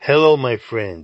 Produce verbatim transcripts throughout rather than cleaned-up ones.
Hello, my friend.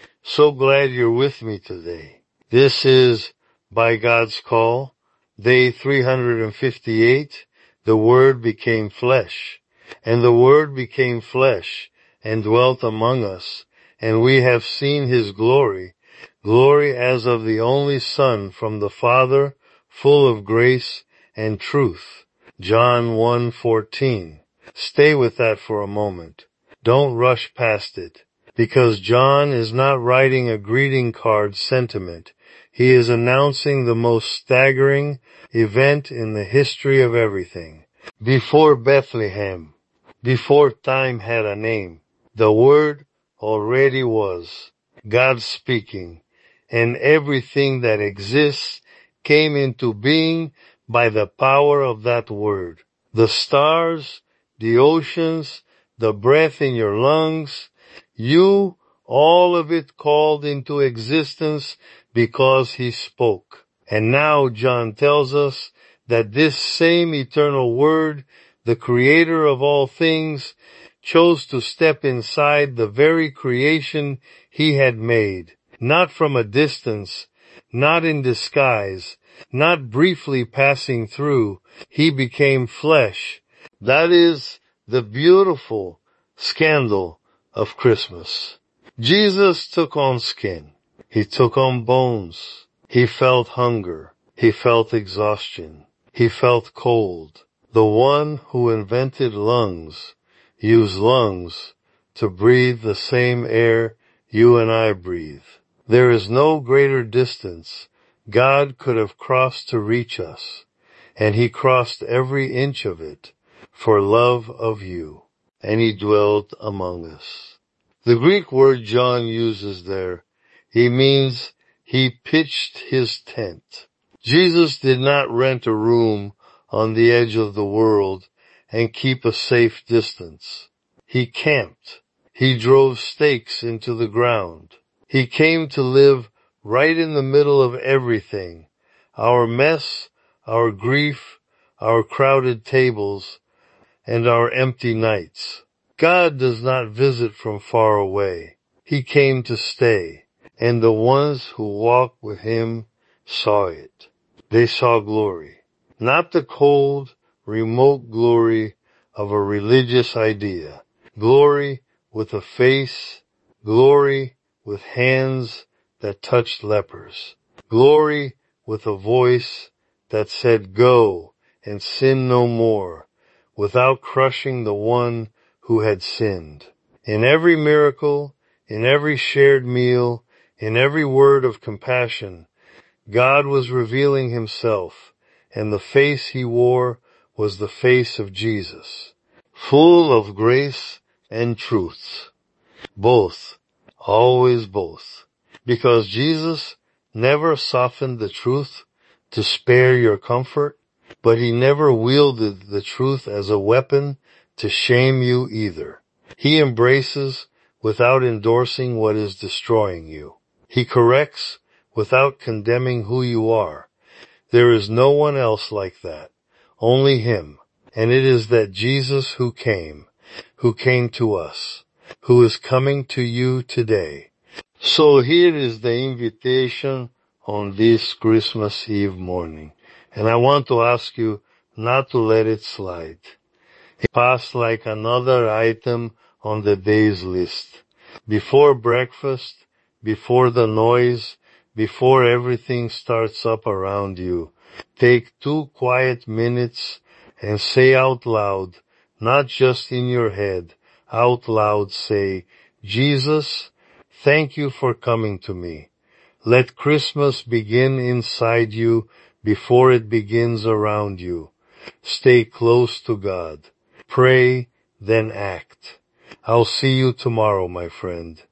So glad you're with me today. This is By God's Call, day three hundred fifty-eight. The Word became flesh, and the Word became flesh and dwelt among us, and we have seen His glory, glory as of the only Son from the Father, full of grace and truth. John one fourteen. Stay with that for a moment. Don't rush past it. Because John is not writing a greeting card sentiment. He is announcing the most staggering event in the history of everything. Before Bethlehem, before time had a name, the Word already was, God speaking, and everything that exists came into being by the power of that Word. The stars, the oceans, the breath in your lungs, you, all of it called into existence because He spoke. And now John tells us that this same eternal Word, the Creator of all things, chose to step inside the very creation He had made, not from a distance, not in disguise, not briefly passing through. He became flesh. That is the beautiful scandal of Christmas. Jesus took on skin. He took on bones. He felt hunger. He felt exhaustion. He felt cold. The one who invented lungs used lungs to breathe the same air you and I breathe. There is no greater distance God could have crossed to reach us, and He crossed every inch of it for love of you, and He dwelt among us. The Greek word John uses there, he means He pitched His tent. Jesus did not rent a room on the edge of the world and keep a safe distance. He camped. He drove stakes into the ground. He came to live right in the middle of everything. Our mess, our grief, our crowded tables, and our empty nights. God does not visit from far away. He came to stay, and the ones who walked with Him saw it. They saw glory, not the cold, remote glory of a religious idea. Glory with a face, glory with hands that touched lepers, glory with a voice that said, "Go and sin no more," without crushing the one who had sinned. In every miracle, in every shared meal, in every word of compassion, God was revealing Himself, and the face He wore was the face of Jesus, full of grace and truth. Both, always both. Because Jesus never softened the truth to spare your comfort, but He never wielded the truth as a weapon to shame you either. He embraces without endorsing what is destroying you. He corrects without condemning who you are. There is no one else like that, only Him. And it is that Jesus who came, who came to us, who is coming to you today. So here is the invitation on this Christmas Eve morning. And I want to ask you not to let it slide. It passed like another item on the day's list. Before breakfast, before the noise, before everything starts up around you, take two quiet minutes and say out loud, not just in your head, out loud say, "Jesus, thank you for coming to me." Let Christmas begin inside you before it begins around you. Stay close to God. Pray, then act. I'll see you tomorrow, my friend.